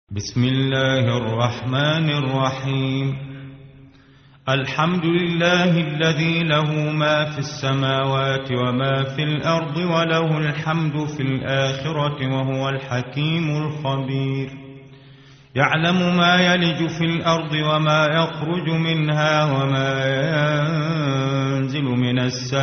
بسم الله الرحمن الرحيم. الحمد لله الذي له ما في السماوات وما في الأرض وله الحمد في الآخرة وهو الحكيم الخبير. يعلم ما يلج في الأرض وما يخرج منها وما ينزل من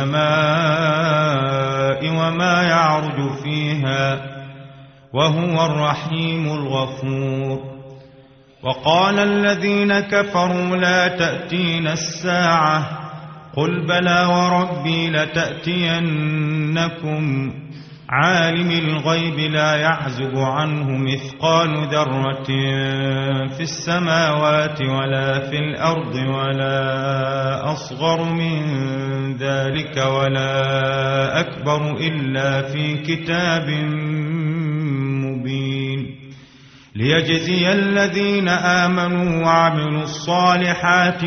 السماء وما يعرج فيها وهو الرحيم الغفور. وقال الذين كفروا لا تأتينا الساعة قل بلى وربي لتأتينكم عالم الغيب لا يعزب عنه مثقال ذرة في السماوات ولا في الأرض ولا أصغر من ذلك ولا أكبر إلا في كتاب مبين ليجزي الذين آمنوا وعملوا الصالحات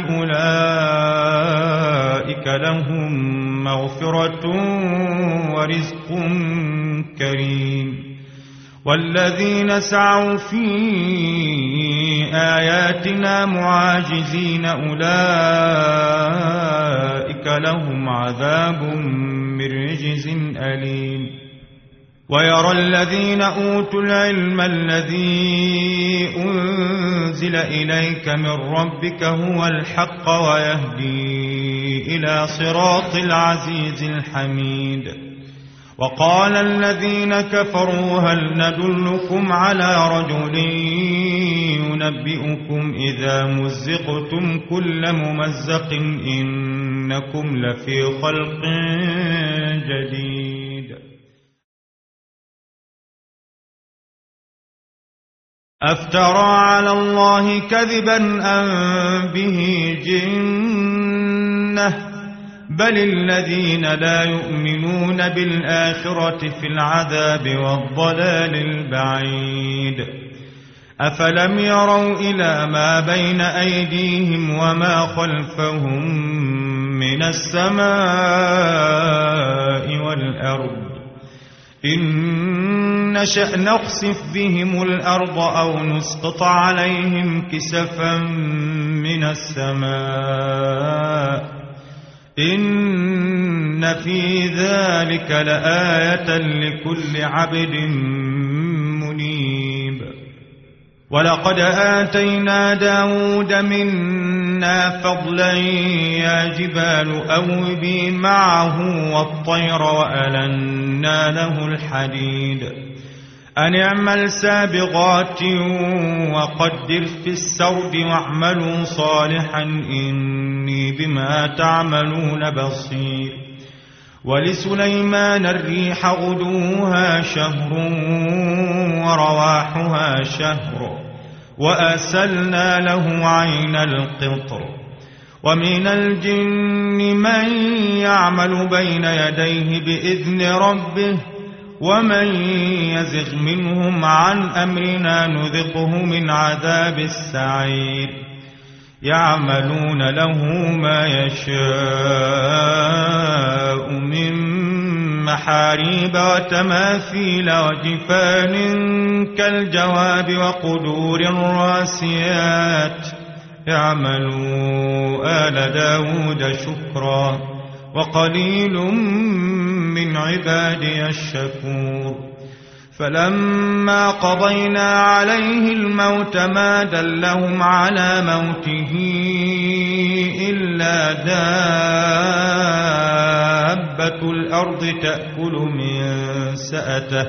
أولئك لهم مغفرة ورزق كريم. والذين سعوا في آياتنا معاجزين أولئك لهم عذاب من رجز أليم. ويرى الذين أوتوا العلم الذي أنزل إليك من ربك هو الحق ويهدي إلى صراط العزيز الحميد. وقال الذين كفروا هل ندلكم على رجل ينبئكم إذا مزقتم كل ممزق إنكم لفي خلق جديد. أفترى على الله كذبا أم به جنة بل الذين لا يؤمنون بالآخرة في العذاب والضلال البعيد. أفلم يروا إلى ما بين أيديهم وما خلفهم من السماء والأرض إن نشأ نخسف بهم الأرض أو نسقط عليهم كسفا من السماء إن في ذلك لآية لكل عبد منيب. ولقد آتينا داود منا فضلا يا جبال أوبي معه والطير وألنا له الحديد أن اعمل سابغات وقدر في السرد واعملوا صالحا إني بما تعملون بصير. ولسليمان الريح غدوها شهر ورواحها شهر وأسلنا له عين القطر. ومن الجن من يعمل بين يديه بإذن ربه ومن يزغ منهم عن أمرنا نذقه من عذاب السعير. يعملون له ما يشاء من محاريب وتماثيل وجفان كالجواب وقدور الراسيات. اعملوا آل داود شكرا وقليل من عبادي الشكور. فلما قضينا عليه الموت ما دلهم على موته إلا دابة الأرض تأكل من سأته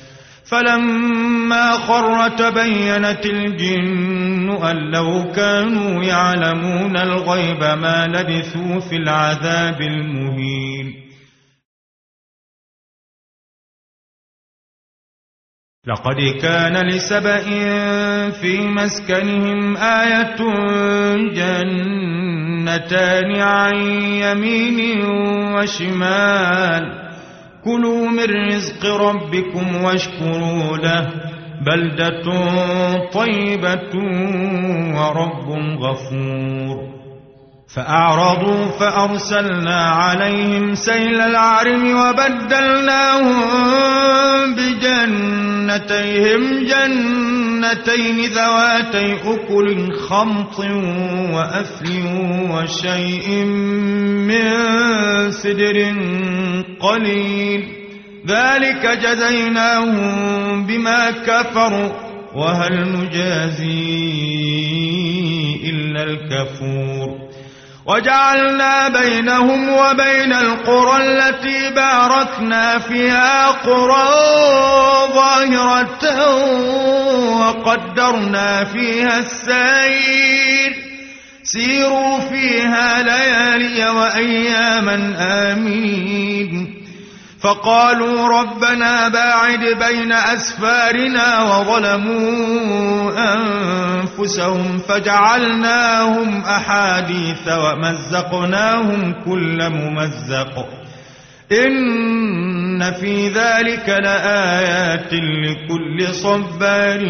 فلما خر تبينت الجن أن لو كانوا يعلمون الغيب ما لبثوا في العذاب المهين. لقد كان لسبإ في مسكنهم آية جنتان عن يمين وشمال كلوا من رزق ربكم واشكروا له بلدة طيبة ورب غفور. فأعرضوا فأرسلنا عليهم سيل العرم وبدلناهم بجنتيهم جنتين ذواتي أكل خمط وأثل وشيء من سدر قليل ذلك جزيناهم بما كفروا وهل نجازي إلا الكفور وجعلنا بينهم وبين القرى التي باركنا فيها قرى ظاهرة وقدرنا فيها السير سيروا فيها ليالي وأياما آمين فقالوا ربنا باعد بين أسفارنا وظلموا أنفسهم فجعلناهم أحاديث ومزقناهم كل ممزق إن في ذلك لآيات لكل صبار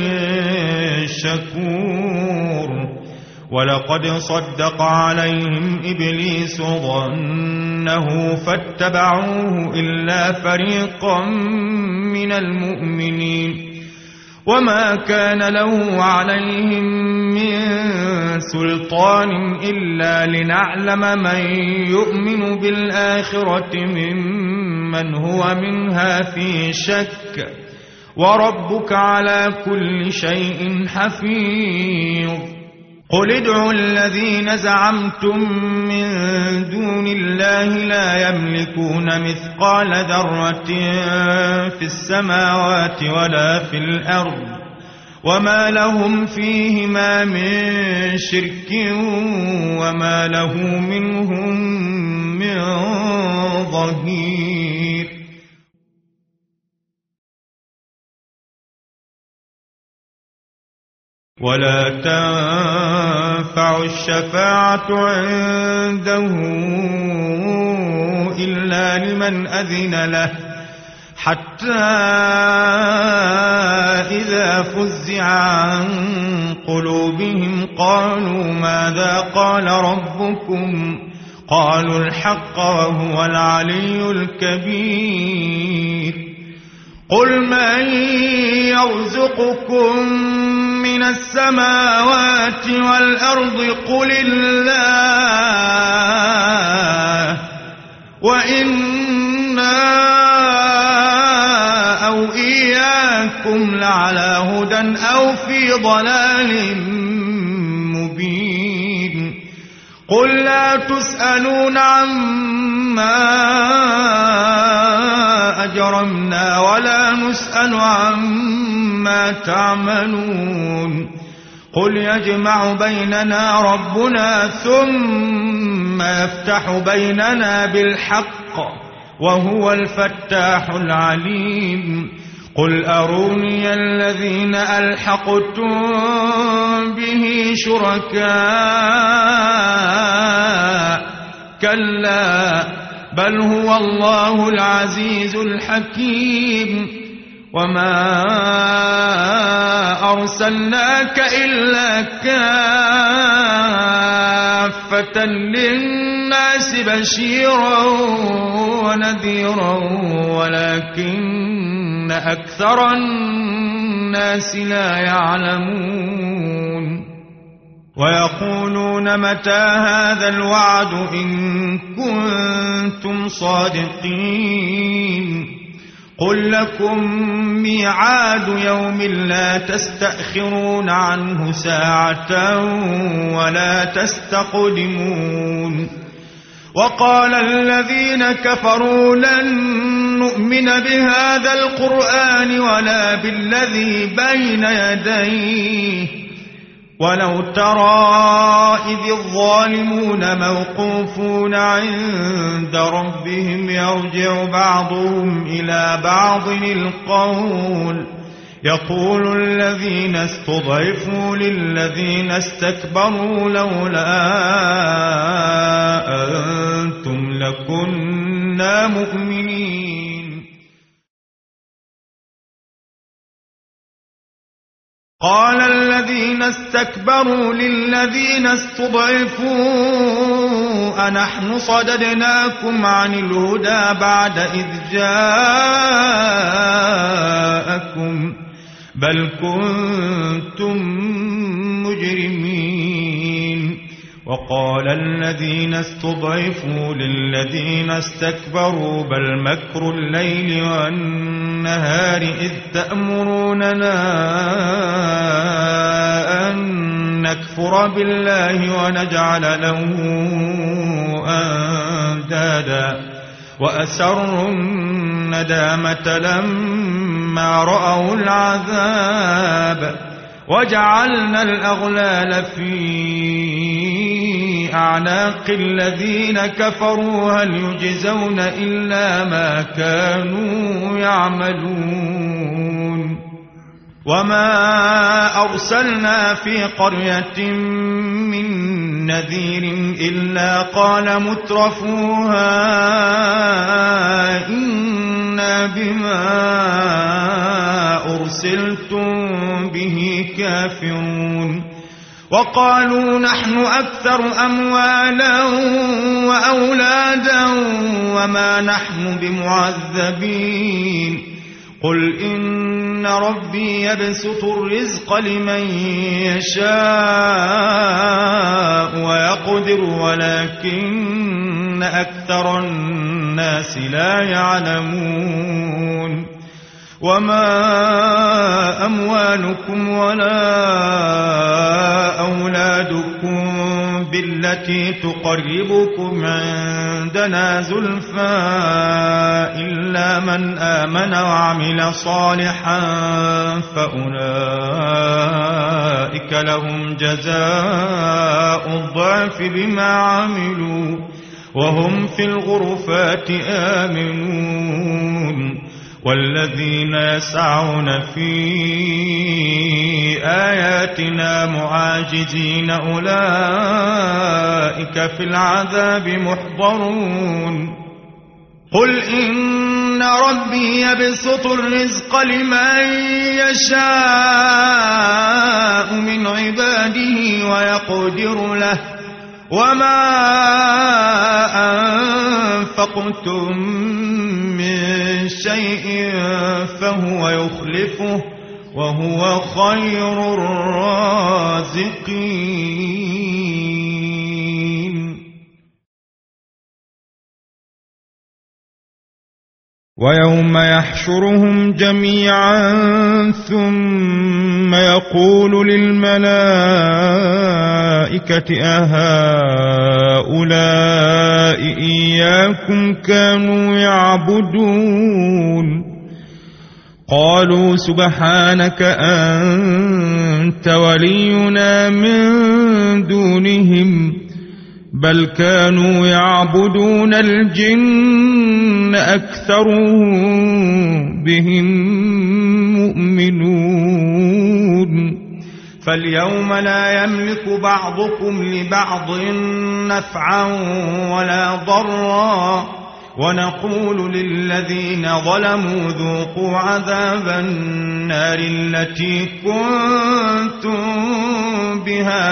شكور ولقد صدق عليهم إبليس ظنه فاتبعوه إلا فريقا من المؤمنين وما كان له عليهم من سلطان إلا لنعلم من يؤمن بالآخرة ممن هو منها في شك وربك على كل شيء حفيظ قل ادعوا الذين زعمتم من دون الله لا يملكون مثقال ذرة في السماوات ولا في الأرض وما لهم فيهما من شرك وما له منهم من ظهير ولا تنفع الشفاعة عنده إلا لمن أذن له حتى إذا فزع عن قلوبهم قالوا ماذا قال ربكم قالوا الحق وهو العلي الكبير قل من يرزقكم من السماوات والأرض قل الله وإنا أو إياكم لعلى هدى أو في ضلال مبين قل لا تسألون عما أجرمنا ولا نسأل عما تعملون قل يجمع بيننا ربنا ثم يفتح بيننا بالحق وهو الفتاح العليم قل أروني الذين ألحقتم به شركاء كلا بل هو الله العزيز الحكيم وما أرسلناك إلا كافة للناس بشيرا ونذيرا ولكن أكثر الناس لا يعلمون ويقولون متى هذا الوعد إن كنتم صادقين قل لكم ميعاد يوم لا تستأخرون عنه ساعة ولا تستقدمون وقال الذين كفروا لن نؤمن بهذا القرآن ولا بالذي بين يديه ولو ترى إذ الظالمون موقوفون عند ربهم يرجع بعضهم إلى بعض القول يقول الذين استضعفوا للذين استكبروا لولا أنتم لكنا مؤمنين قال الذين استكبروا للذين استضعفوا أنحن صددناكم عن الهدى بعد إذ جاءكم بل كنتم مجرمين وقال الذين استضعفوا للذين استكبروا بل مكر الليل والنهار إذ تأمروننا أن نكفر بالله ونجعل له أندادا وأسروا الندامة لما رأوا العذاب وجعلنا الأغلال في أعناق الذين كفروا هل يجزون إلا ما كانوا يعملون وما أرسلنا في قرية من نذير إلا قال مترفوها إنا بما أرسلتم به كافرون وقالوا نحن أكثر أموالا وأولادا وما نحن بمعذبين قل إن ربي يبسط الرزق لمن يشاء ويقدر ولكن أكثر الناس لا يعلمون وما أموالكم ولا أولادكم بالتي تقربكم عندنا زلفى إلا من آمن وعمل صالحا فأولئك لهم جزاء الضعف بما عملوا وهم في الغرفات آمنون والذين يسعون في آياتنا معاجزين أولئك في العذاب محضرون قل إن ربي يبسط الرزق لمن يشاء من عباده ويقدر له وما أنفقتم من شيء فهو يخلفه وهو خير الرازقين ويوم يحشرهم جميعا ثم يقول للملائكة أهؤلاء إياكم كانوا يعبدون قالوا سبحانك أنت ولينا من دونهم بل كانوا يعبدون الجن أكثرهم بهم مؤمنون فاليوم لا يملك بعضكم لبعض نفعا ولا ضرا ونقول للذين ظلموا ذوقوا عذاب النار التي كنتم بها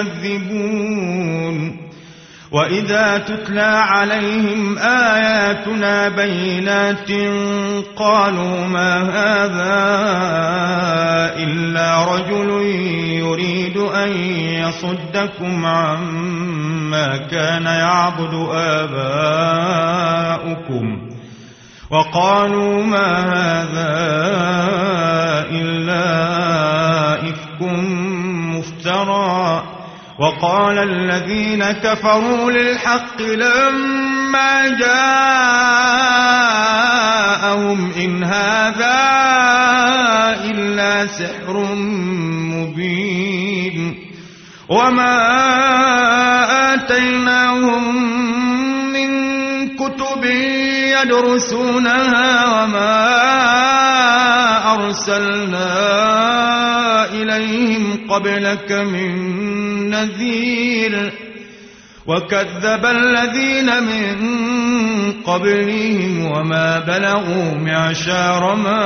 تكذبون وإذا تتلى عليهم آياتنا بينات قالوا ما هذا إلا رجل يريد أن يصدكم عما كان يعبد آباؤكم وقالوا ما هذا إلا إفك مفترى وقال الذين كفروا للحق لما جاءهم إن هذا إلا سحر مبين وما آتيناهم من كتب يدرسونها وما أرسلنا إليهم قبلك من نذير وكذب الذين من قبلهم وما بلغوا معشار ما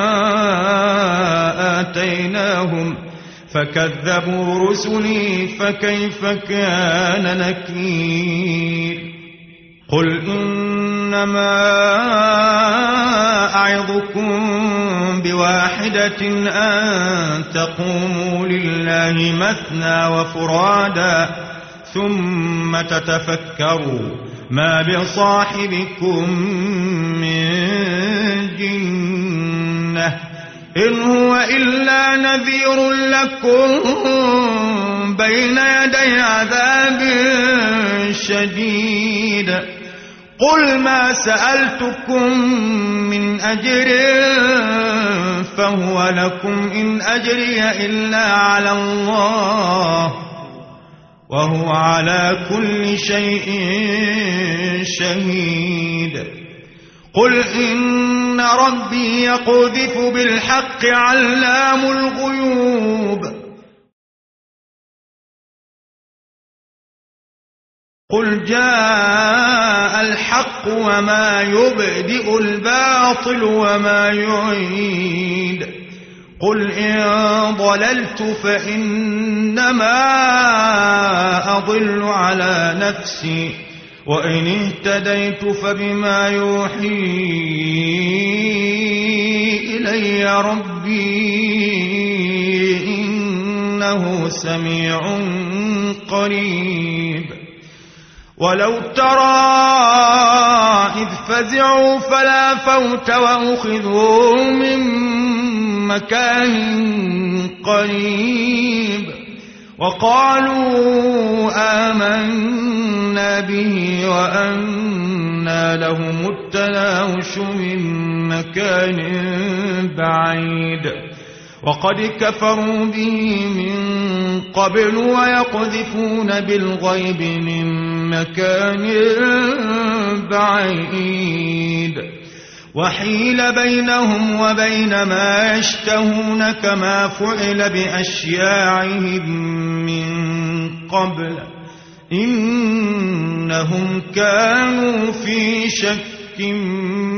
آتيناهم فكذبوا رسلي فكيف كان نكير قل إن إنما أعظكم بواحدة أن تقوموا لله مثنى وفرادا ثم تتفكروا ما بصاحبكم من جنة إن هو إلا نذير لكم بين يدي عذاب شديد قل ما سألتكم من أجر فهو لكم إن أجري إلا على الله وهو على كل شيء شهيد قل إن ربي يقذف بالحق علام الغيوب قل جاء الحق وما يبدئ الباطل وما يعيد قل إن ضللت فإنما أضل على نفسي وإن اهتديت فبما يوحي إلي ربي إنه سميع قريب ولو ترى إذ فزعوا فلا فوت وأخذوا من مكان قريب وقالوا آمنا به وأنى لهم التناوش من مكان بعيد وقد كفروا به من قبل ويقذفون بالغيب من مكان بعيد وحيل بينهم وبين ما يشتهون كما فعل بأشياعهم من قبل إنهم كانوا في شك